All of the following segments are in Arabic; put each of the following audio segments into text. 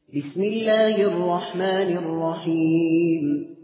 بسم الله الرحمن الرحيم.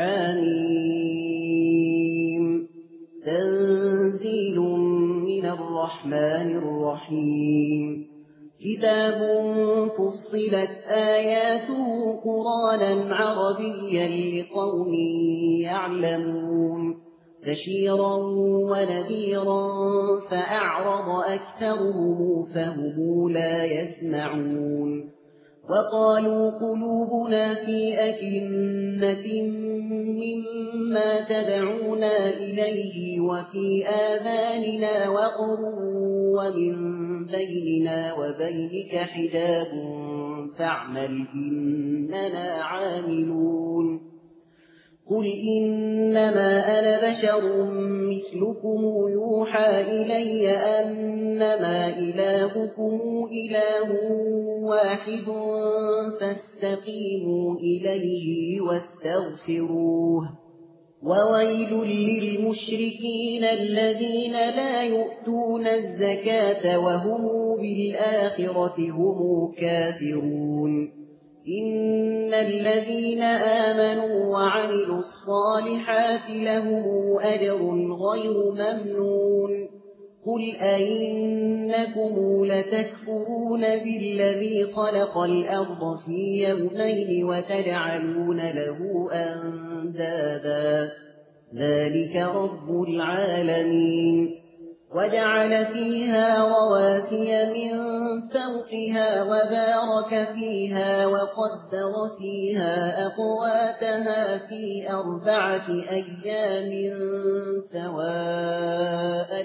حميم. تنزيل من الرحمن الرحيم. كتاب فصلت آياته قرآنا عربيا لقوم يعلمون بشيرا ونذيرا فأعرض أكثرهم فهم لا يسمعون وقالوا قلوبنا في أكنة مما تدعونا إليه وفي آذاننا وقر ومن بيننا وبينك حجاب فاعمل إننا عاملون قل إنما أنا بشر مثلكم يوحى إلي أنما إلهكم إله واحد فاستقيموا إليه واستغفروه وويل للمشركين الذين لا يؤتون الزكاة وهم بالآخرة هم كافرون إن الذين آمنوا وعملوا الصالحات لهم أجر غير ممنون قل أئنكم لتكفرون بالذي خلق الأرض في يومين وتجعلون له أندادا ذلك رب العالمين وجعل فيها رواسي من فوقها وبارك فيها وقدر فيها أقواتها في 4 أيام سواء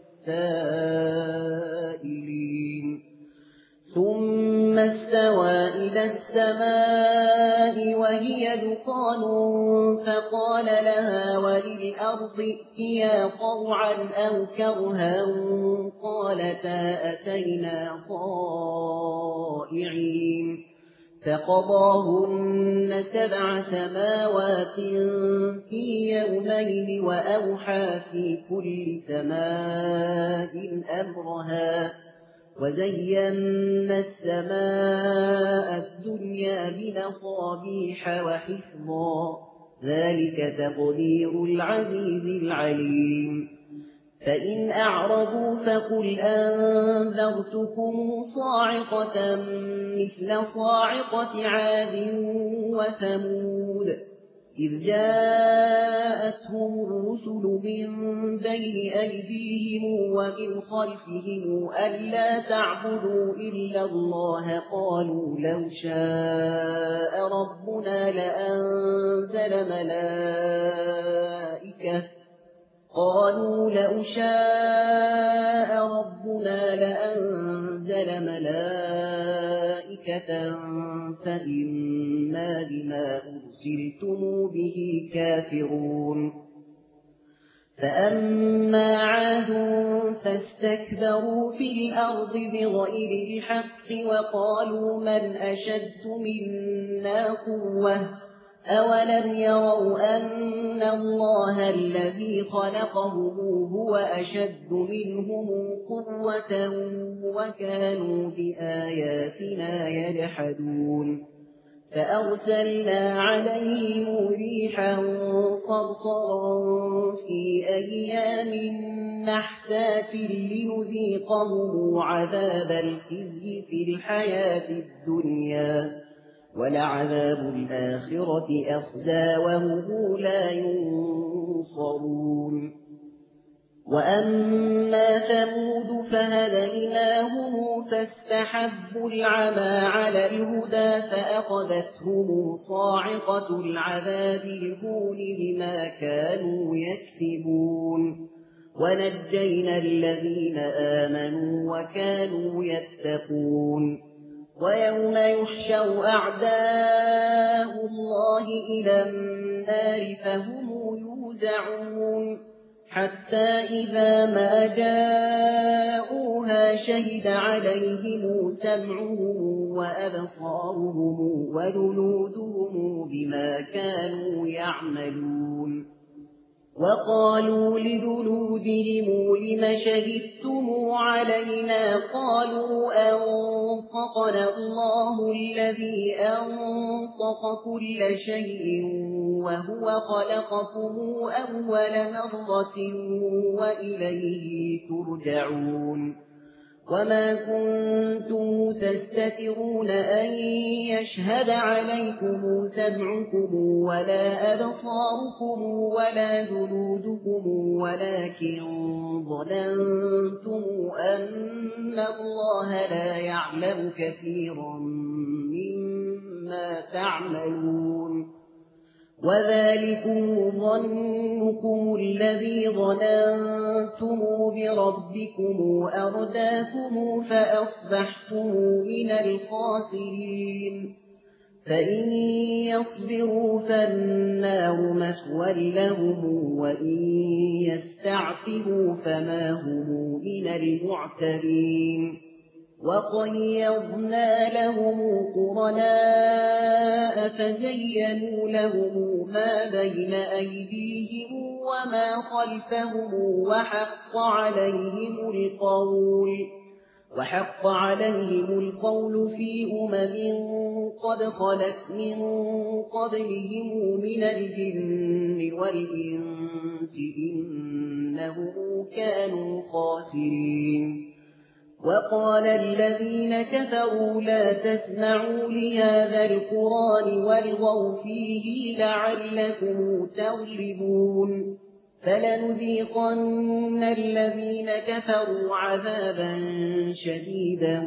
للسائلين ثم استوى إلى السماء وهي دخان فقال لها وللأرض ائتيا طوعا أو كرها قالتا أتينا طائعين فقضاهن 7 سماوات في يومين وأوحى في كل سماء أمرها وزينا السماء الدنيا بمصابيح وحفظا ذلك تقدير العزيز العليم فإن أعرضوا فقل أنذرتكم صاعقة مثل صاعقة عاد وثمود إذ جاءتهم الرسل من بين أيديهم ومن خلفهم ألا تعبدوا إلا الله قالوا لو شاء ربنا لأنزل ملائكة فإنا بما أرسلتم به كافرون فأما عاد فاستكبروا في الأرض بغير الحق وقالوا من أشد منا قوة أولم يروا أن الله الذي خلقهم هو أشد منهم قوة وكانوا بآياتنا يجحدون فأرسلنا عليهم ريحا صرصرا في أيام نحسات لنذيقهم عذاب الخزي في الحياة الدنيا ولعذاب الآخرة أخزى وهم لا ينصرون وأما ثمود فهديناهم فاستحبوا العمى على الهدى فأخذتهم صاعقة العذاب الهون بما كانوا يكسبون ونجينا الذين آمنوا وكانوا يتقون ويوم يحشر أعداء الله إلى النار فهم يوزعون حتى إذا ما جاءوها شهد عليهم سمعهم وأبصارهم وجلودهم بما كانوا يعملون وقالوا لجلودهم لم شهدتم علينا قالوا أنطقنا الله الذي أنطق كل شيء وهو خلقكم أول مرة وإليه ترجعون وما كنتم تستترون أن يشهد عليكم سمعكم ولا أبصاركم ولا جلودكم ولكن ظننتم أن الله لا يعلم كثيرا مما تعملون وذلكم ظنكم الذي ظننتم بربكم أرداكم فأصبحتم من الخاسرين فإن يصبروا فالنار مثوى لهم وإن يستعتبوا فما هم من المعتبين وقيضنا لهم قرناء فزينوا لهم ما بين أيديهم وما خلفهم وحق عليهم القول في قد خلت من قبلهم من الجن والإنس إنهم كانوا خاسرين وقال الذين كفروا لا تسمعوا لهذا القرآن والغوا فيه لعلكم تغلبون فلنذيقن الذين كفروا عذابا شديدا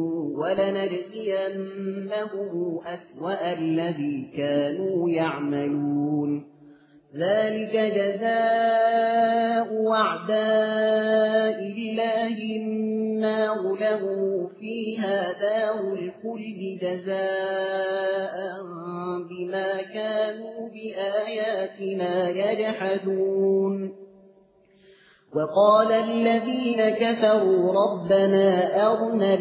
ولنجزينهم أسوأ الذي كانوا يعملون ذلك جزاء أعداء الله النار لهم فيها دار الخلد جزاء بما كانوا بآياتنا يجحدون وقال الذين كفروا ربنا أرنا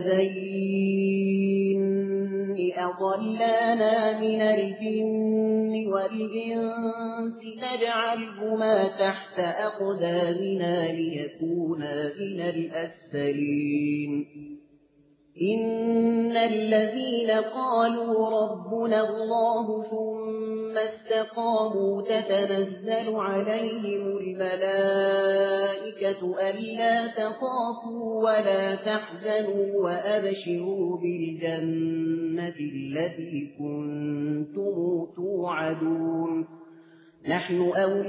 الذين أضلانا من الجن والإنس نجعلهما تحت أقدامنا ليكونا من الأسفلين إن الذين قالوا ربنا الله ثم استقاموا تتنزل عليهم الملائكة ألا تخافوا ولا تحزنوا وأبشروا بالجنة التي كنتم توعدون نحن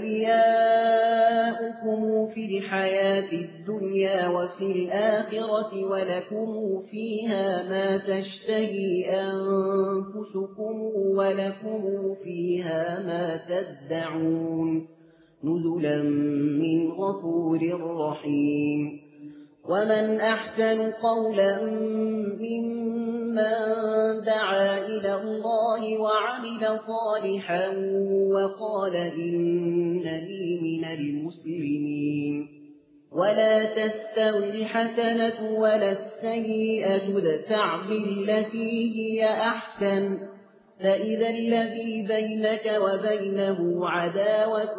أولياؤكم في الحياة الدنيا وفي الآخرة ولكم فيها ما تشتهي أنفسكم ولكم فيها ما تدعون نزلا من غفور رحيم ومن أحسن قولا ممن دعا إلى الله وعمل صالحا وقال إنني من المسلمين ولا تستوي الحسنة ولا السيئة ادفع بالتي هي أحسن فإذا الذي بينك وبينه عداوة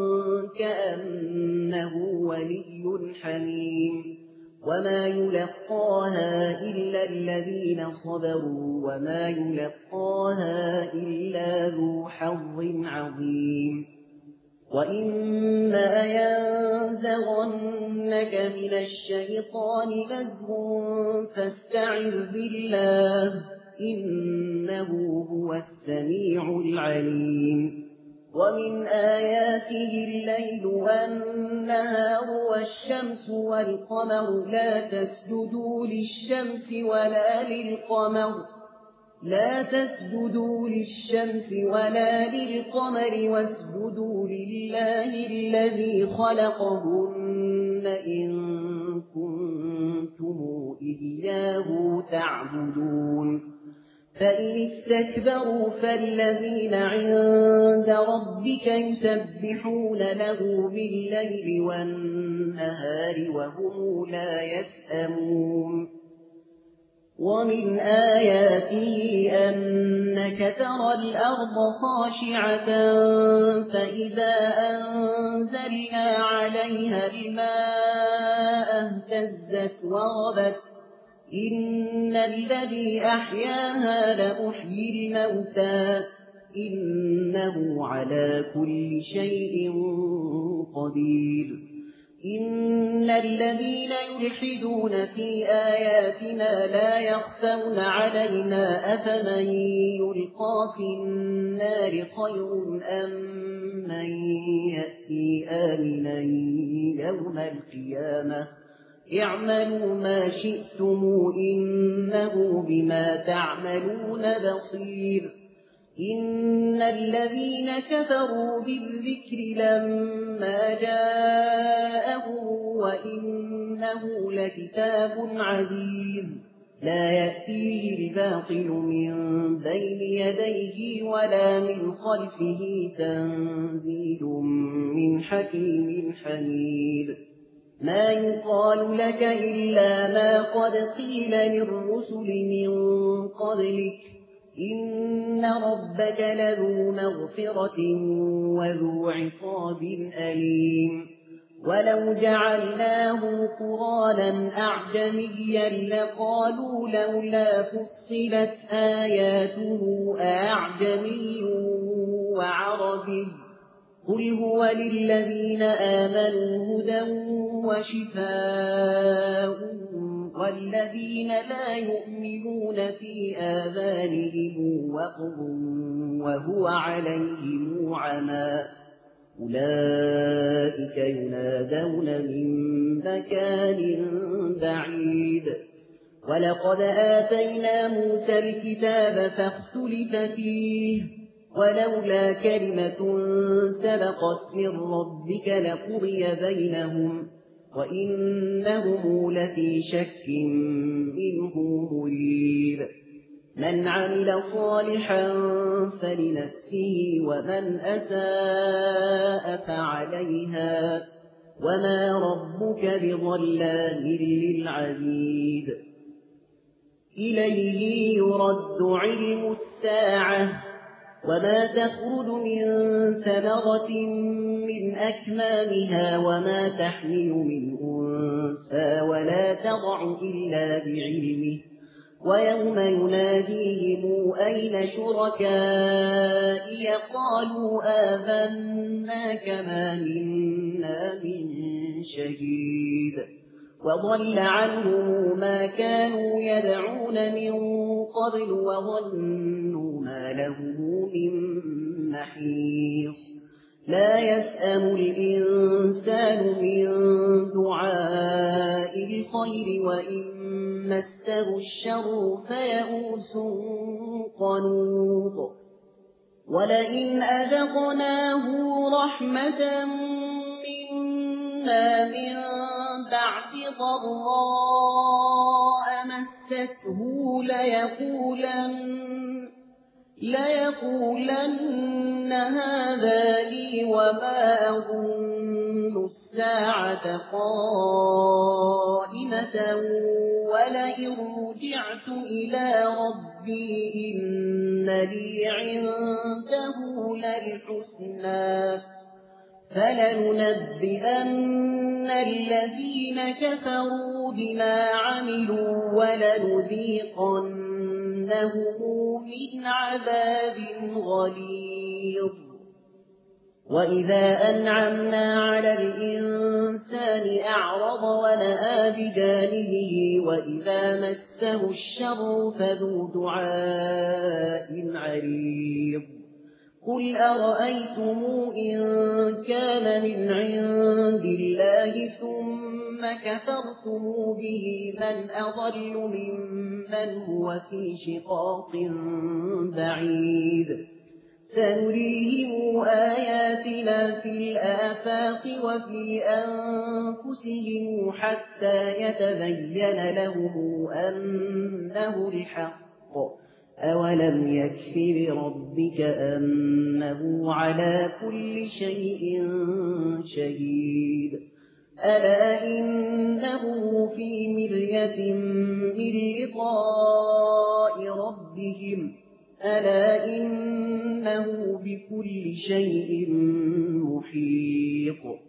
كأنه ولي حميم وما يلقاها إلا الذين صبروا وما يلقاها إلا ذو حظ عظيم وإما ينزغنك من الشيطان نزغ فاستعذ بالله إنه هو السميع العليم ومن آياته الليل والنهار والشمس والقمر لا تسجدوا للشمس ولا للقمر واسجدوا لله الذي خلقهن إن كنتم إياه تعبدون فإن استكبروا فالذين عند ربك يسبحون له بالليل والنهار وهم لا يسأمون ومن آياته أنك ترى الأرض خاشعة فإذا أنزلنا عليها الماء اهتزت وربت إن الذي أحياها لمحيي الموتى إنه على كل شيء قدير إن الذين يلحدون في آياتنا لا يخفون علينا أفمن يلقى في النار خير أم من يأتي آمنا يوم القيامة اعملوا ما شئتم إنه بما تعملون بصير إن الذين كفروا بالذكر لما جاءهم وإنه لكتاب عزيز لا يأتيه الباطل من بين يديه ولا من خلفه تنزيل من حكيم حميد ما يقال لك إلا ما قد قيل للرسل من قبلك إن ربك لذو مغفرة وذو عقاب أليم ولو جعلناه قرآنا أعجميا لقالوا لولا فصلت آياته أعجمي وعربي قل هو للذين آمنوا هدى وشفاء والذين لا يؤمنون في آذانهم وقر وهو عليهم عمى أولئك ينادون من مكان بعيد ولقد آتينا موسى الكتاب فاختلف فيه ولولا كلمة سبقت من ربك لقضي بينهم وإنهم لفي شك منه مريب من عمل صالحا فلنفسه ومن أساء فعليها وما ربك بظلام للعبيد إليه يرد علم الساعة وما تخرج من ثمرة من أكمامها وما تحمل من أنثى ولا تضع إلا بعلمه ويوم يناديهم أين شركائي قالوا آذنا كما منا من شهيد وضل عنهم ما كانوا يدعون من قبل وظنوا ما لهم من محيص لا يسأم الإنسان من دعاء الخير وإن مسه الشر فيئوس قنوط ولئن أذقناه رحمة منا من بعد ضراء مسته ليقولن هذا لي وما أظن الساعة قائمة ولئن رجعت إلى ربي إن لي عنده للحسنى فلننبئن الذين كفروا بما عملوا ولنذيقنهم من عذاب غليظ وإذا أنعمنا على الإنسان أعرض ونأى بجانبه وإذا مسه الشر فذو دعاء عريض قل أرأيتم إن كان من عند الله ثم كفرتم به من أضل ممن هو في شقاق بعيد سنريهم آياتنا في الآفاق وفي أنفسهم حتى يتبين لهم أنه الحق أولم يكف بربك أنه على كل شيء شهيد ألا إنه في مرية من لقاء ألا إنه بكل شيء محيط